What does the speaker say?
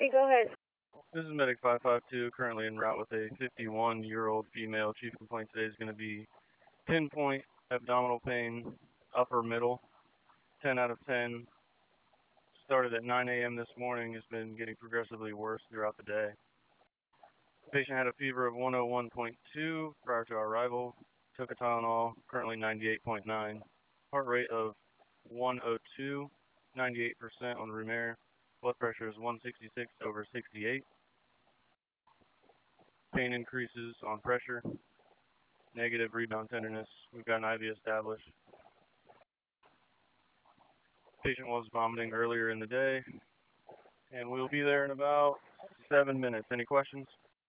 emergency. Go ahead. This is Medic 552, currently en route with a 51-year-old female. Chief complaint today is going to be pinpoint abdominal pain, upper middle, 10 out of 10. Started at 9 a.m. this morning, has been getting progressively worse throughout the day. The patient had a fever of 101.2 prior to our arrival, took a Tylenol, currently 98.9. Heart rate of 102, 98% on room air. Blood pressure is 166/68. Pain increases on pressure. Negative rebound tenderness. We've got an IV established. Patient was vomiting earlier in the day, and we'll be there in about 7 minutes. Any questions?